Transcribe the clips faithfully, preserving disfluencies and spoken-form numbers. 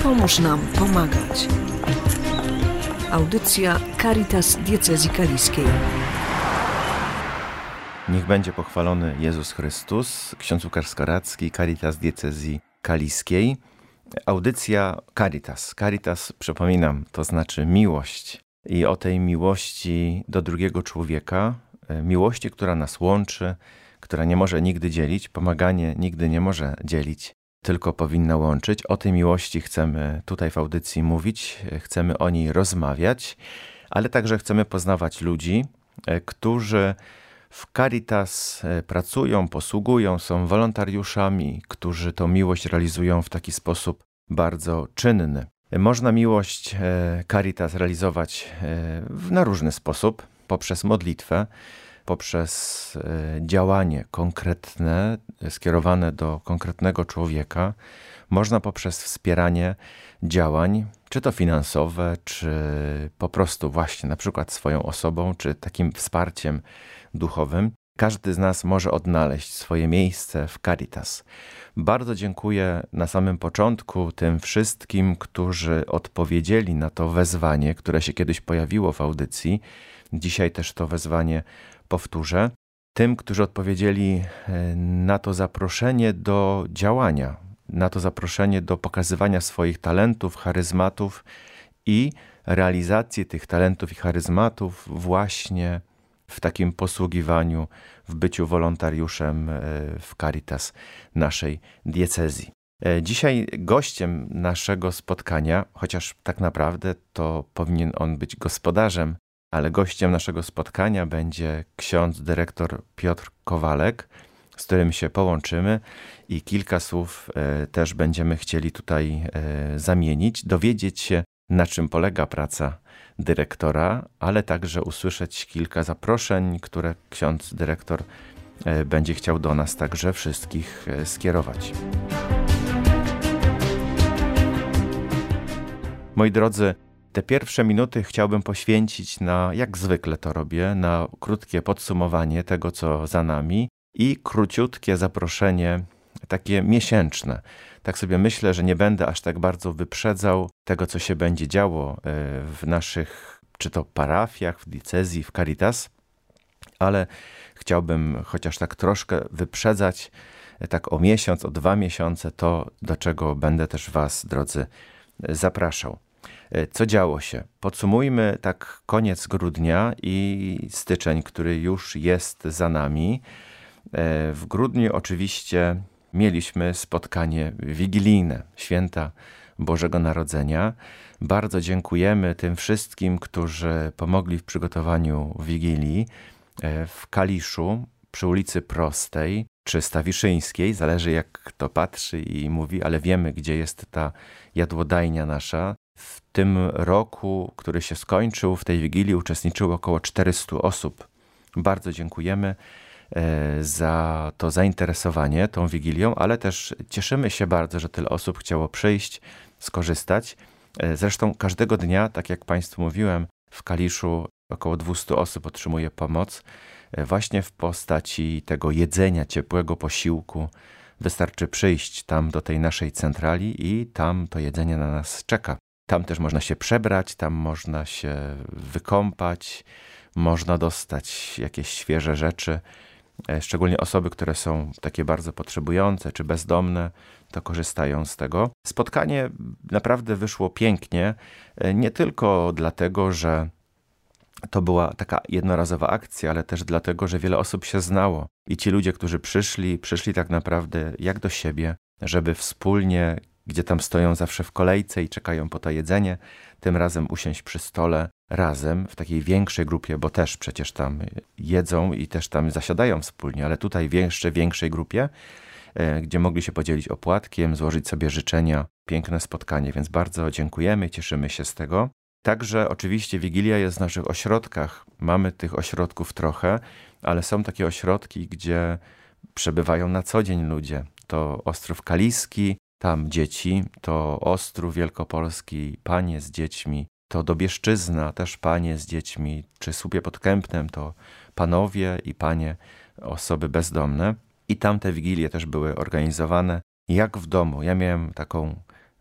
Pomóż nam pomagać. Audycja Caritas Diecezji Kaliskiej. Niech będzie pochwalony Jezus Chrystus. Ksiądz Łukasz Skoracki, Caritas Diecezji Kaliskiej. Audycja Caritas. Caritas, przypominam, to znaczy miłość. I o tej miłości do drugiego człowieka, miłości, która nas łączy, która nie może nigdy dzielić, pomaganie nigdy nie może dzielić, tylko powinna łączyć. O tej miłości chcemy tutaj w audycji mówić, chcemy o niej rozmawiać, ale także chcemy poznawać ludzi, którzy w Caritas pracują, posługują, są wolontariuszami, którzy tą miłość realizują w taki sposób bardzo czynny. Można miłość Caritas realizować na różny sposób, poprzez modlitwę, poprzez działanie konkretne, skierowane do konkretnego człowieka. Można poprzez wspieranie działań, czy to finansowe, czy po prostu właśnie na przykład swoją osobą, czy takim wsparciem duchowym. Każdy z nas może odnaleźć swoje miejsce w Caritas. Bardzo dziękuję na samym początku tym wszystkim, którzy odpowiedzieli na to wezwanie, które się kiedyś pojawiło w audycji. Dzisiaj też to wezwanie powtórzę. Tym, którzy odpowiedzieli na to zaproszenie do działania, na to zaproszenie do pokazywania swoich talentów, charyzmatów i realizacji tych talentów i charyzmatów właśnie w takim posługiwaniu, w byciu wolontariuszem w Caritas naszej diecezji. Dzisiaj gościem naszego spotkania, chociaż tak naprawdę to powinien on być gospodarzem, ale gościem naszego spotkania będzie ksiądz dyrektor Piotr Kowalek, z którym się połączymy i kilka słów też będziemy chcieli tutaj zamienić, dowiedzieć się, na czym polega praca dyrektora, ale także usłyszeć kilka zaproszeń, które ksiądz dyrektor będzie chciał do nas także wszystkich skierować. Moi drodzy, te pierwsze minuty chciałbym poświęcić na, jak zwykle to robię, na krótkie podsumowanie tego, co za nami i króciutkie zaproszenie, takie miesięczne. Tak sobie myślę, że nie będę aż tak bardzo wyprzedzał tego, co się będzie działo w naszych, czy to parafiach, w diecezji, w Caritas, ale chciałbym chociaż tak troszkę wyprzedzać, tak o miesiąc, o dwa miesiące, to, do czego będę też was, drodzy, zapraszał. Co działo się? Podsumujmy tak koniec grudnia i styczeń, który już jest za nami. W grudniu oczywiście mieliśmy spotkanie wigilijne, święta Bożego Narodzenia. Bardzo dziękujemy tym wszystkim, którzy pomogli w przygotowaniu Wigilii w Kaliszu przy ulicy Prostej czy Stawiszyńskiej, zależy jak kto patrzy i mówi, ale wiemy, gdzie jest ta jadłodajnia nasza. W tym roku, który się skończył, w tej Wigilii uczestniczyło około czterysta osób. Bardzo dziękujemy za to zainteresowanie tą Wigilią, ale też cieszymy się bardzo, że tyle osób chciało przyjść, skorzystać. Zresztą każdego dnia, tak jak Państwu mówiłem, w Kaliszu około dwieście osób otrzymuje pomoc właśnie w postaci tego jedzenia, ciepłego posiłku. Wystarczy przyjść tam do tej naszej centrali i tam to jedzenie na nas czeka. Tam też można się przebrać, tam można się wykąpać, można dostać jakieś świeże rzeczy. Szczególnie osoby, które są takie bardzo potrzebujące czy bezdomne, to korzystają z tego. Spotkanie naprawdę wyszło pięknie, nie tylko dlatego, że to była taka jednorazowa akcja, ale też dlatego, że wiele osób się znało. I ci ludzie, którzy przyszli, przyszli tak naprawdę jak do siebie, żeby wspólnie, gdzie tam stoją zawsze w kolejce i czekają po to jedzenie, tym razem usiąść przy stole razem w takiej większej grupie, bo też przecież tam jedzą i też tam zasiadają wspólnie, ale tutaj w jeszcze większej grupie, gdzie mogli się podzielić opłatkiem, złożyć sobie życzenia. Piękne spotkanie, więc bardzo dziękujemy, cieszymy się z tego. Także oczywiście Wigilia jest w naszych ośrodkach. Mamy tych ośrodków trochę, ale są takie ośrodki, gdzie przebywają na co dzień ludzie. To Ostrów Kaliski, tam dzieci, to Ostrów Wielkopolski, panie z dziećmi, to Dobieszczyzna, też panie z dziećmi, czy Słupie pod Kępnem, to panowie i panie, osoby bezdomne. I tam te wigilie też były organizowane jak w domu. Ja miałem taką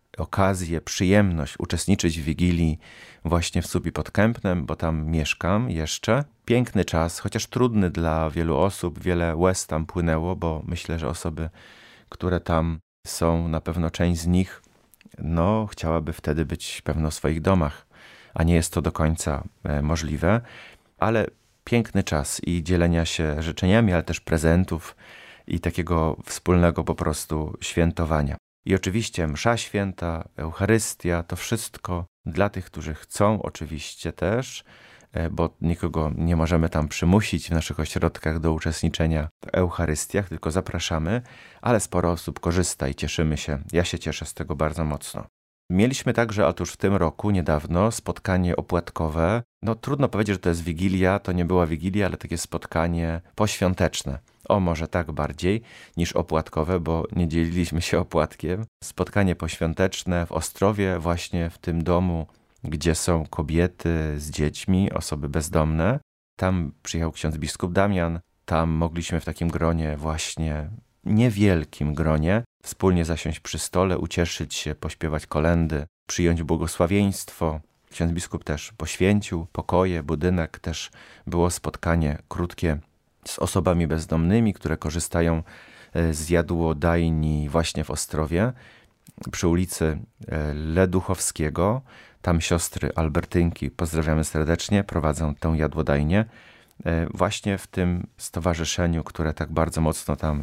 okazję, przyjemność uczestniczyć w Wigilii właśnie w Słupii pod Kępnem, bo tam mieszkam jeszcze. Piękny czas, chociaż trudny dla wielu osób, wiele łez tam płynęło, bo myślę, że osoby, które tam są, na pewno część z nich, no chciałaby wtedy być pewno w swoich domach, a nie jest to do końca możliwe, ale piękny czas i dzielenia się życzeniami, ale też prezentów i takiego wspólnego po prostu świętowania. I oczywiście msza święta, Eucharystia, to wszystko dla tych, którzy chcą oczywiście też, bo nikogo nie możemy tam przymusić w naszych ośrodkach do uczestniczenia w Eucharystiach, tylko zapraszamy, ale sporo osób korzysta i cieszymy się. Ja się cieszę z tego bardzo mocno. Mieliśmy także, otóż w tym roku, niedawno, spotkanie opłatkowe. No trudno powiedzieć, że to jest Wigilia, to nie była Wigilia, ale takie spotkanie poświąteczne. O, może tak bardziej niż opłatkowe, bo nie dzieliliśmy się opłatkiem. Spotkanie poświąteczne w Ostrowie, właśnie w tym domu, gdzie są kobiety z dziećmi, osoby bezdomne. Tam przyjechał ksiądz biskup Damian, tam mogliśmy w takim gronie właśnie, niewielkim gronie, wspólnie zasiąść przy stole, ucieszyć się, pośpiewać kolędy, przyjąć błogosławieństwo. Ksiądz biskup też poświęcił pokoje, budynek, też było spotkanie krótkie z osobami bezdomnymi, które korzystają z jadłodajni właśnie w Ostrowie, przy ulicy Leduchowskiego. Tam siostry Albertynki, pozdrawiamy serdecznie, prowadzą tę jadłodajnię właśnie w tym stowarzyszeniu, które tak bardzo mocno tam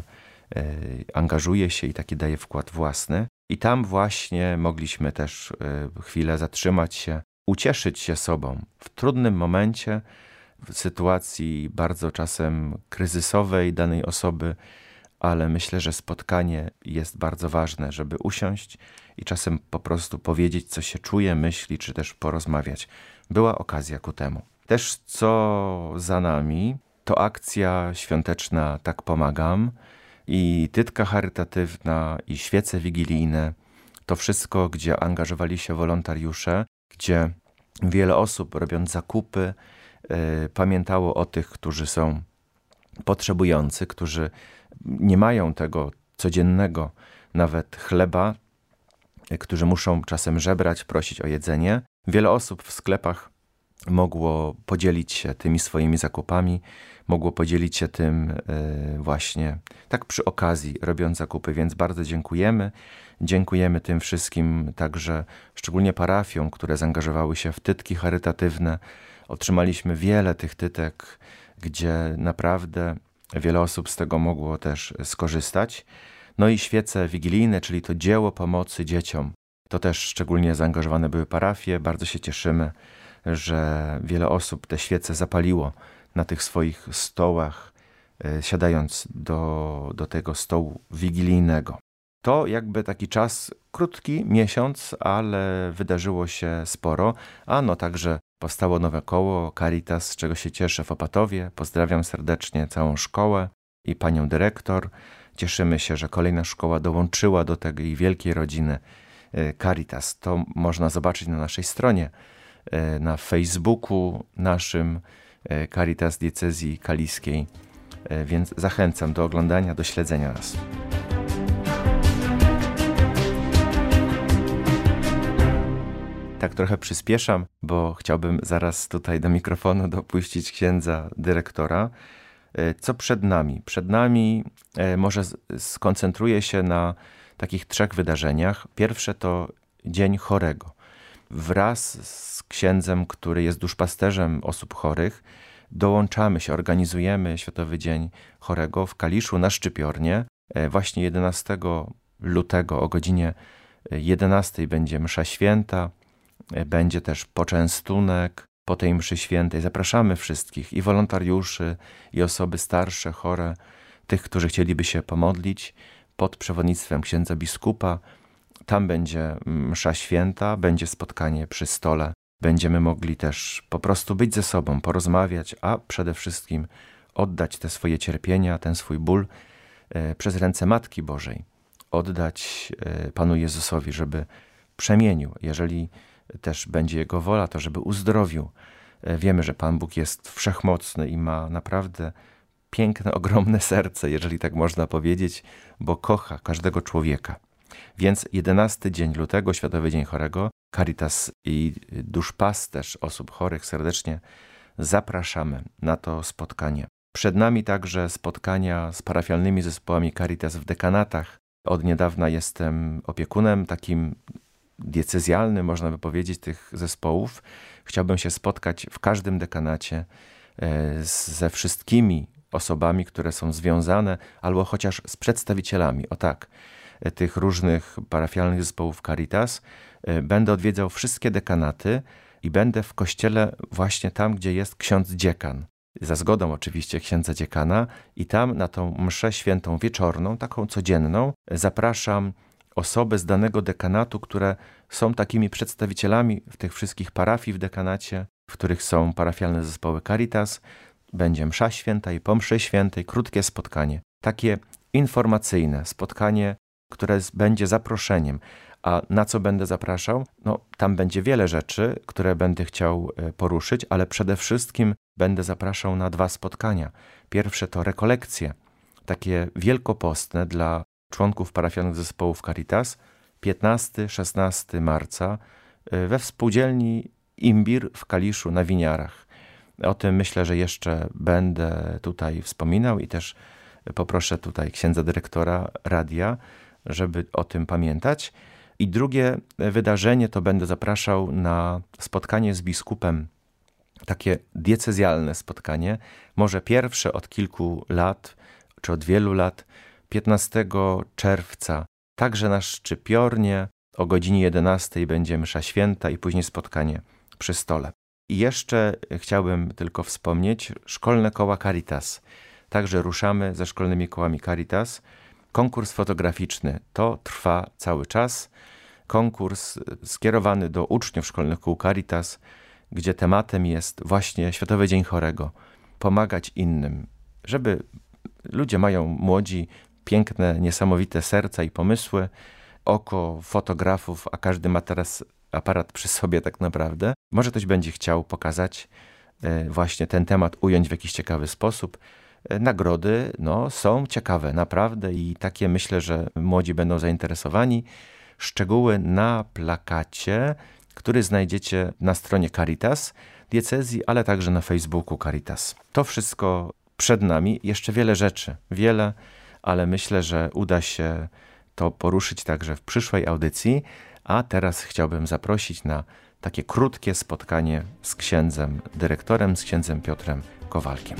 angażuje się i taki daje wkład własny. I tam właśnie mogliśmy też chwilę zatrzymać się, ucieszyć się sobą w trudnym momencie, w sytuacji bardzo czasem kryzysowej danej osoby, ale myślę, że spotkanie jest bardzo ważne, żeby usiąść i czasem po prostu powiedzieć, co się czuje, myśli, czy też porozmawiać. Była okazja ku temu. Też co za nami, to akcja świąteczna Tak Pomagam i tytka charytatywna i świece wigilijne. To wszystko, gdzie angażowali się wolontariusze, gdzie wiele osób, robiąc zakupy, yy, pamiętało o tych, którzy są potrzebujący, którzy nie mają tego codziennego nawet chleba, którzy muszą czasem żebrać, prosić o jedzenie. Wiele osób w sklepach mogło podzielić się tymi swoimi zakupami, mogło podzielić się tym yy, właśnie tak przy okazji, robiąc zakupy, więc bardzo dziękujemy. Dziękujemy tym wszystkim, także szczególnie parafiom, które zaangażowały się w tytki charytatywne. Otrzymaliśmy wiele tych tytek, gdzie naprawdę wiele osób z tego mogło też skorzystać. No i świece wigilijne, czyli to dzieło pomocy dzieciom. To też szczególnie zaangażowane były parafie. Bardzo się cieszymy, że wiele osób te świece zapaliło na tych swoich stołach, siadając do, do tego stołu wigilijnego. To jakby taki czas, krótki, miesiąc, ale wydarzyło się sporo. A no także powstało nowe koło Caritas, z czego się cieszę w Opatowie. Pozdrawiam serdecznie całą szkołę i panią dyrektor. Cieszymy się, że kolejna szkoła dołączyła do tej wielkiej rodziny Caritas. To można zobaczyć na naszej stronie, na Facebooku naszym Caritas Diecezji Kaliskiej, więc zachęcam do oglądania, do śledzenia nas. Tak trochę przyspieszam, bo chciałbym zaraz tutaj do mikrofonu dopuścić księdza dyrektora. Co przed nami? Przed nami może skoncentruję się na takich trzech wydarzeniach. Pierwsze to Dzień Chorego. Wraz z księdzem, który jest duszpasterzem osób chorych, dołączamy się, organizujemy Światowy Dzień Chorego w Kaliszu na Szczypiornie. Właśnie jedenastego lutego o godzinie jedenastej będzie msza święta, będzie też poczęstunek po tej mszy świętej. Zapraszamy wszystkich, i wolontariuszy, i osoby starsze, chore, tych, którzy chcieliby się pomodlić pod przewodnictwem księdza biskupa. Tam będzie msza święta, będzie spotkanie przy stole. Będziemy mogli też po prostu być ze sobą, porozmawiać, a przede wszystkim oddać te swoje cierpienia, ten swój ból e, przez ręce Matki Bożej. Oddać e, Panu Jezusowi, żeby przemienił. Jeżeli też będzie Jego wola, to żeby uzdrowił. E, wiemy, że Pan Bóg jest wszechmocny i ma naprawdę piękne, ogromne serce, jeżeli tak można powiedzieć, bo kocha każdego człowieka. Więc jedenasty dzień lutego, Światowy Dzień Chorego, Caritas i duszpasterz osób chorych serdecznie zapraszamy na to spotkanie. Przed nami także spotkania z parafialnymi zespołami Caritas w dekanatach. Od niedawna jestem opiekunem takim diecezjalnym, można by powiedzieć, tych zespołów. Chciałbym się spotkać w każdym dekanacie ze wszystkimi osobami, które są związane, albo chociaż z przedstawicielami, o tak, tych różnych parafialnych zespołów Caritas. Będę odwiedzał wszystkie dekanaty i będę w kościele właśnie tam, gdzie jest ksiądz dziekan. Za zgodą oczywiście księdza dziekana i tam na tą mszę świętą wieczorną, taką codzienną, zapraszam osoby z danego dekanatu, które są takimi przedstawicielami w tych wszystkich parafii w dekanacie, w których są parafialne zespoły Caritas. Będzie msza święta i po mszy świętej krótkie spotkanie. Takie informacyjne spotkanie, które będzie zaproszeniem. A na co będę zapraszał? No, tam będzie wiele rzeczy, które będę chciał poruszyć, ale przede wszystkim będę zapraszał na dwa spotkania. Pierwsze to rekolekcje, takie wielkopostne dla członków parafialnych zespołów Caritas, piętnastego szesnastego marca we współdzielni Imbir w Kaliszu na Winiarach. O tym myślę, że jeszcze będę tutaj wspominał i też poproszę tutaj księdza dyrektora radia, żeby o tym pamiętać. I drugie wydarzenie to będę zapraszał na spotkanie z biskupem, takie diecezjalne spotkanie, może pierwsze od kilku lat, czy od wielu lat, piętnastego czerwca, także na Szczypiornie o godzinie jedenastej będzie msza święta i później spotkanie przy stole. I jeszcze chciałbym tylko wspomnieć, szkolne koła Caritas. Także ruszamy ze szkolnymi kołami Caritas. Konkurs fotograficzny to trwa cały czas. Konkurs skierowany do uczniów szkolnych kół Caritas, gdzie tematem jest właśnie Światowy Dzień Chorego. Pomagać innym, żeby ludzie mają młodzi, piękne, niesamowite serca i pomysły, oko fotografów, a każdy ma teraz aparat przy sobie tak naprawdę. Może ktoś będzie chciał pokazać właśnie ten temat, ująć w jakiś ciekawy sposób. Nagrody no, są ciekawe naprawdę i takie myślę, że młodzi będą zainteresowani. Szczegóły na plakacie, który znajdziecie na stronie Caritas diecezji, ale także na Facebooku Caritas. To wszystko przed nami, jeszcze wiele rzeczy, wiele, ale myślę, że uda się to poruszyć także w przyszłej audycji, a teraz chciałbym zaprosić na takie krótkie spotkanie z księdzem dyrektorem, z księdzem Piotrem Kowalkiem.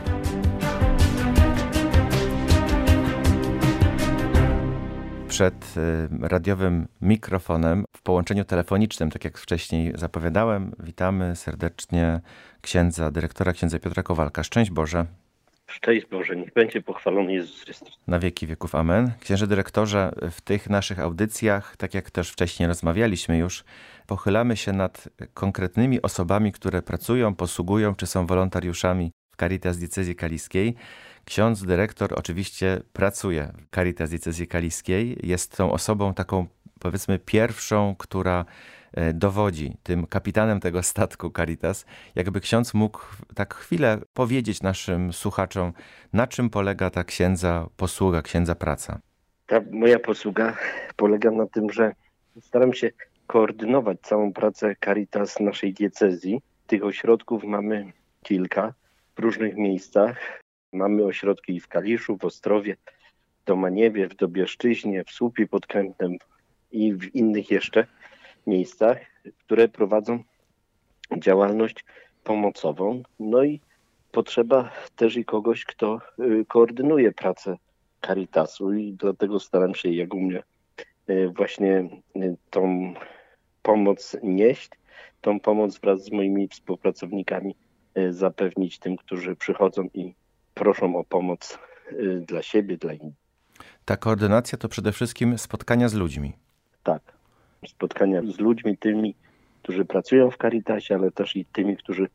Przed radiowym mikrofonem w połączeniu telefonicznym, tak jak wcześniej zapowiadałem, witamy serdecznie księdza dyrektora, księdza Piotra Kowalka. Szczęść Boże. Szczęść Boże, niech będzie pochwalony Jezus Chrystus. Na wieki wieków, amen. Księże dyrektorze, w tych naszych audycjach, tak jak też wcześniej rozmawialiśmy już, pochylamy się nad konkretnymi osobami, które pracują, posługują, czy są wolontariuszami w Caritas Diecezji Kaliskiej. Ksiądz dyrektor oczywiście pracuje w Caritas Diecezji Kaliskiej. Jest tą osobą taką, powiedzmy, pierwszą, która dowodzi, tym kapitanem tego statku Caritas. Jakby ksiądz mógł tak chwilę powiedzieć naszym słuchaczom, na czym polega ta księdza posługa, księdza praca? Ta moja posługa polega na tym, że staram się koordynować całą pracę Caritas naszej diecezji. Tych ośrodków mamy kilka w różnych miejscach. Mamy ośrodki w Kaliszu, w Ostrowie, w Domaniewie, w Dobieszczyźnie, w Słupie pod Kępnem i w innych jeszcze miejscach, które prowadzą działalność pomocową. No i potrzeba też i kogoś, kto koordynuje pracę Caritasu i dlatego staram się, jak u mnie, właśnie tą pomoc nieść, tą pomoc wraz z moimi współpracownikami zapewnić tym, którzy przychodzą i proszą o pomoc dla siebie, dla innych. Ta koordynacja to przede wszystkim spotkania z ludźmi. Tak. Spotkania z ludźmi, tymi, którzy pracują w Caritasie, ale też i tymi, którzy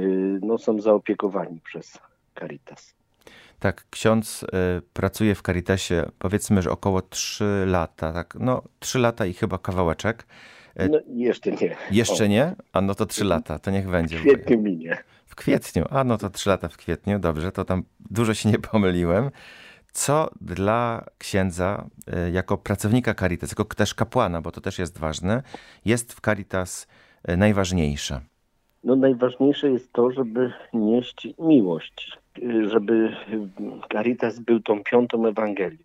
no, są zaopiekowani przez Caritas. Tak, ksiądz y, pracuje w Caritasie powiedzmy, że około trzy lata. Tak? No trzy lata i chyba kawałeczek. Y, no jeszcze nie. Jeszcze o. nie? A no to trzy lata, to niech będzie. W kwietniu minie. W kwietniu, a no to trzy lata w kwietniu, dobrze, to tam dużo się nie pomyliłem. Co dla księdza, y, jako pracownika Caritas, jako też kapłana, bo to też jest ważne, jest w Caritas y, najważniejsze? No najważniejsze jest to, żeby nieść miłość, żeby Caritas był tą piątą Ewangelią,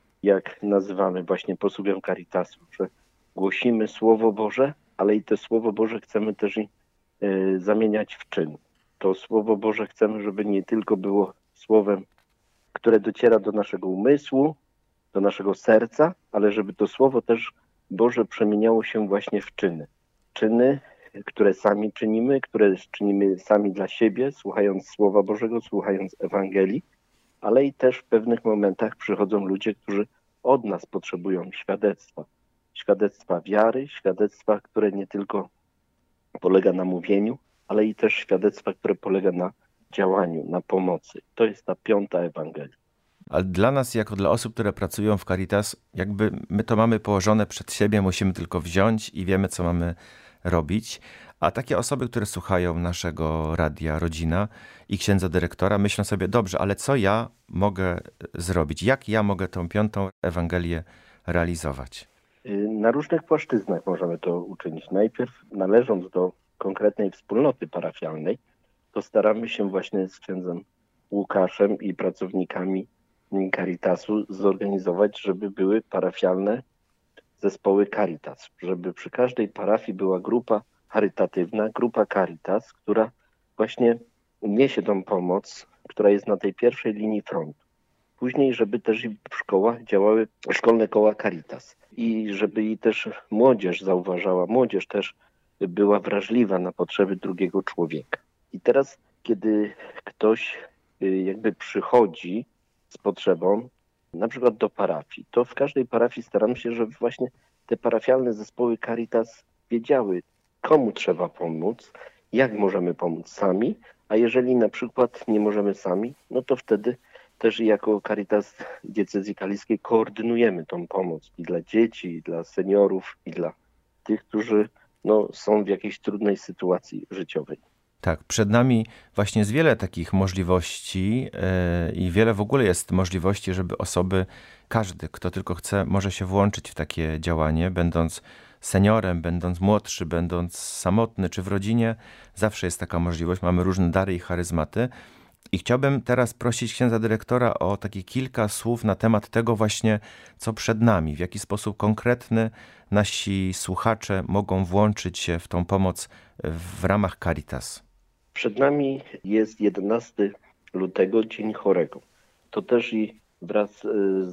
jak nazywamy właśnie posługę Caritasu, że głosimy Słowo Boże, ale i to Słowo Boże chcemy też i, y, zamieniać w czyn. To Słowo Boże chcemy, żeby nie tylko było słowem, które dociera do naszego umysłu, do naszego serca, ale żeby to Słowo też Boże przemieniało się właśnie w czyny. Czyny, które sami czynimy, które czynimy sami dla siebie, słuchając Słowa Bożego, słuchając Ewangelii, ale i też w pewnych momentach przychodzą ludzie, którzy od nas potrzebują świadectwa. Świadectwa wiary, świadectwa, które nie tylko polega na mówieniu, ale i też świadectwa, które polega na działaniu, na pomocy. To jest ta piąta Ewangelia. Ale dla nas, jako dla osób, które pracują w Caritas, jakby my to mamy położone przed siebie, musimy tylko wziąć i wiemy, co mamy robić. A takie osoby, które słuchają naszego radia Rodzina i księdza dyrektora, myślą sobie, dobrze, ale co ja mogę zrobić? Jak ja mogę tą piątą Ewangelię realizować? Na różnych płaszczyznach możemy to uczynić. Najpierw, należąc do konkretnej wspólnoty parafialnej, to staramy się właśnie z księdzem Łukaszem i pracownikami Caritasu zorganizować, żeby były parafialne zespoły Caritas, żeby przy każdej parafii była grupa charytatywna, grupa Caritas, która właśnie niesie tą pomoc, która jest na tej pierwszej linii frontu. Później, żeby też i w szkołach działały szkolne koła Caritas i żeby i też młodzież zauważała, młodzież też była wrażliwa na potrzeby drugiego człowieka. I teraz, kiedy ktoś jakby przychodzi z potrzebą, na przykład do parafii, to w każdej parafii staram się, żeby właśnie te parafialne zespoły Caritas wiedziały, komu trzeba pomóc, jak możemy pomóc sami, a jeżeli na przykład nie możemy sami, no to wtedy też jako Caritas Diecezji Kaliskiej koordynujemy tą pomoc i dla dzieci, i dla seniorów, i dla tych, którzy no, są w jakiejś trudnej sytuacji życiowej. Tak, przed nami właśnie jest wiele takich możliwości yy, i wiele w ogóle jest możliwości, żeby osoby, każdy, kto tylko chce, może się włączyć w takie działanie, będąc seniorem, będąc młodszy, będąc samotny czy w rodzinie, zawsze jest taka możliwość, mamy różne dary i charyzmaty. I chciałbym teraz prosić księdza dyrektora o takie kilka słów na temat tego właśnie, co przed nami, w jaki sposób konkretny nasi słuchacze mogą włączyć się w tą pomoc w ramach Caritas. Przed nami jest jedenastego lutego, Dzień Chorego. To też i wraz z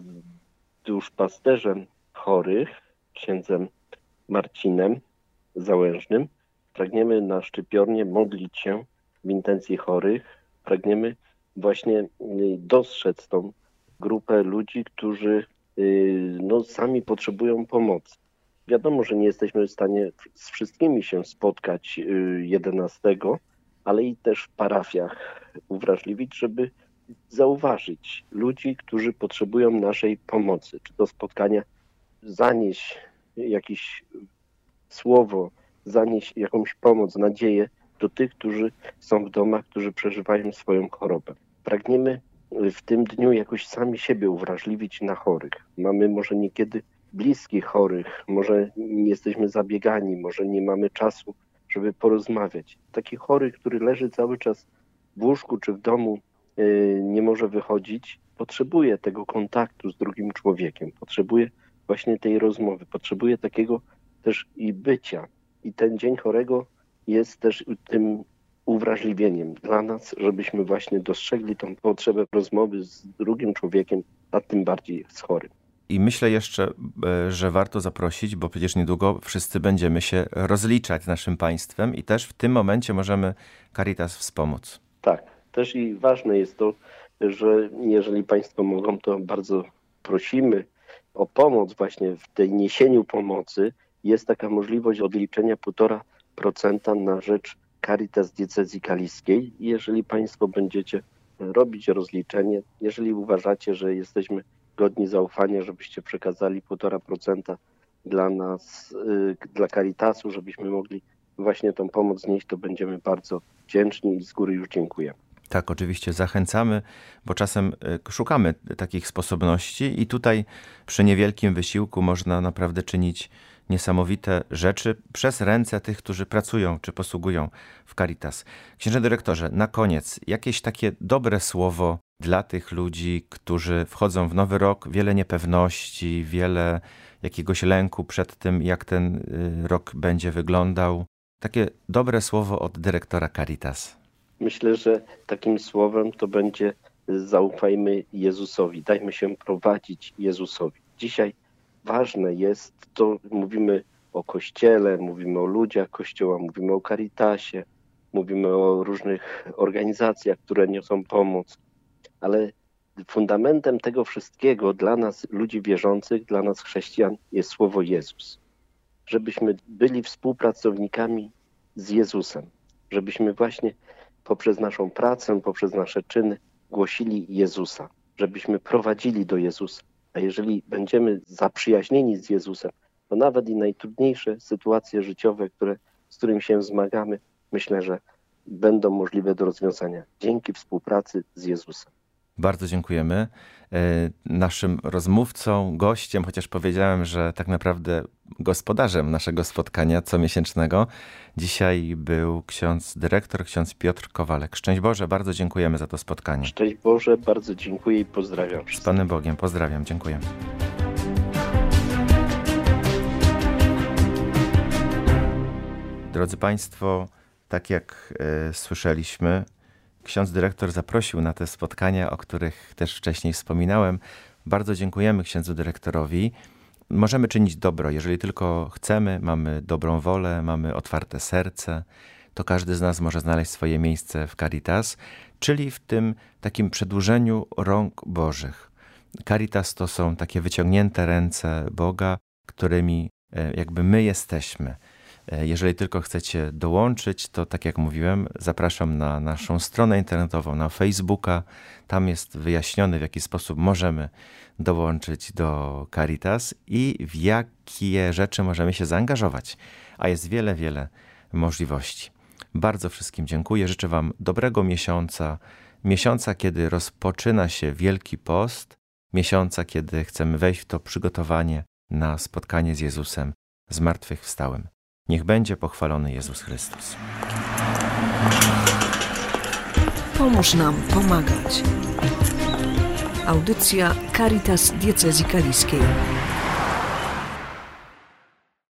duszpasterzem chorych, księdzem Marcinem Załężnym, pragniemy na szczypiornie modlić się w intencji chorych. Pragniemy właśnie dostrzec tą grupę ludzi, którzy no, sami potrzebują pomocy. Wiadomo, że nie jesteśmy w stanie z wszystkimi się spotkać jedenastego, ale i też w parafiach uwrażliwić, żeby zauważyć ludzi, którzy potrzebują naszej pomocy. Czy do spotkania zanieść jakieś słowo, zanieść jakąś pomoc, nadzieję do tych, którzy są w domach, którzy przeżywają swoją chorobę. Pragniemy w tym dniu jakoś sami siebie uwrażliwić na chorych. Mamy może niekiedy bliskich chorych, może nie jesteśmy zabiegani, może nie mamy czasu, żeby porozmawiać. Taki chory, który leży cały czas w łóżku czy w domu, yy, nie może wychodzić, potrzebuje tego kontaktu z drugim człowiekiem, potrzebuje właśnie tej rozmowy, potrzebuje takiego też i bycia. I ten Dzień Chorego jest też tym uwrażliwieniem dla nas, żebyśmy właśnie dostrzegli tą potrzebę rozmowy z drugim człowiekiem, a tym bardziej z chorym. I myślę jeszcze, że warto zaprosić, bo przecież niedługo wszyscy będziemy się rozliczać z naszym państwem i też w tym momencie możemy Caritas wspomóc. Tak, też i ważne jest to, że jeżeli państwo mogą, to bardzo prosimy o pomoc właśnie w tej niesieniu pomocy. Jest taka możliwość odliczenia półtora procenta na rzecz Caritas Diecezji Kaliskiej. Jeżeli państwo będziecie robić rozliczenie, jeżeli uważacie, że jesteśmy godni zaufania, żebyście przekazali półtora procenta dla nas, dla Caritasu, żebyśmy mogli właśnie tą pomoc nieść, to będziemy bardzo wdzięczni i z góry już dziękujemy. Tak, oczywiście zachęcamy, bo czasem szukamy takich sposobności i tutaj przy niewielkim wysiłku można naprawdę czynić niesamowite rzeczy przez ręce tych, którzy pracują czy posługują w Caritas. Księże dyrektorze, na koniec jakieś takie dobre słowo dla tych ludzi, którzy wchodzą w nowy rok, wiele niepewności, wiele jakiegoś lęku przed tym, jak ten rok będzie wyglądał. Takie dobre słowo od dyrektora Caritas. Myślę, że takim słowem to będzie: zaufajmy Jezusowi, dajmy się prowadzić Jezusowi. Dzisiaj ważne jest, to mówimy o Kościele, mówimy o ludziach Kościoła, mówimy o Caritasie, mówimy o różnych organizacjach, które niosą pomoc, ale fundamentem tego wszystkiego dla nas, ludzi wierzących, dla nas chrześcijan, jest słowo Jezus. Żebyśmy byli współpracownikami z Jezusem, żebyśmy właśnie poprzez naszą pracę, poprzez nasze czyny głosili Jezusa, żebyśmy prowadzili do Jezusa. A jeżeli będziemy zaprzyjaźnieni z Jezusem, to nawet i najtrudniejsze sytuacje życiowe, które, z którymi się zmagamy, myślę, że będą możliwe do rozwiązania dzięki współpracy z Jezusem. Bardzo dziękujemy. Naszym rozmówcą, gościem, chociaż powiedziałem, że tak naprawdę gospodarzem naszego spotkania comiesięcznego, dzisiaj był ksiądz dyrektor, ksiądz Piotr Kowalek. Szczęść Boże, bardzo dziękujemy za to spotkanie. Szczęść Boże, bardzo dziękuję i pozdrawiam. Z Panem Bogiem, pozdrawiam, dziękuję. Drodzy Państwo, tak jak y, słyszeliśmy, ksiądz dyrektor zaprosił na te spotkania, o których też wcześniej wspominałem. Bardzo dziękujemy księdzu dyrektorowi. Możemy czynić dobro, jeżeli tylko chcemy, mamy dobrą wolę, mamy otwarte serce, to każdy z nas może znaleźć swoje miejsce w Caritas, czyli w tym takim przedłużeniu rąk Bożych. Caritas to są takie wyciągnięte ręce Boga, którymi jakby my jesteśmy. Jeżeli tylko chcecie dołączyć, to tak jak mówiłem, zapraszam na naszą stronę internetową, na Facebooka. Tam jest wyjaśnione, w jaki sposób możemy dołączyć do Caritas i w jakie rzeczy możemy się zaangażować. A jest wiele, wiele możliwości. Bardzo wszystkim dziękuję. Życzę Wam dobrego miesiąca. Miesiąca, kiedy rozpoczyna się Wielki Post. Miesiąca, kiedy chcemy wejść w to przygotowanie na spotkanie z Jezusem zmartwychwstałym. Niech będzie pochwalony Jezus Chrystus. Pomóż nam pomagać. Audycja Caritas Diecezji Kaliskiej.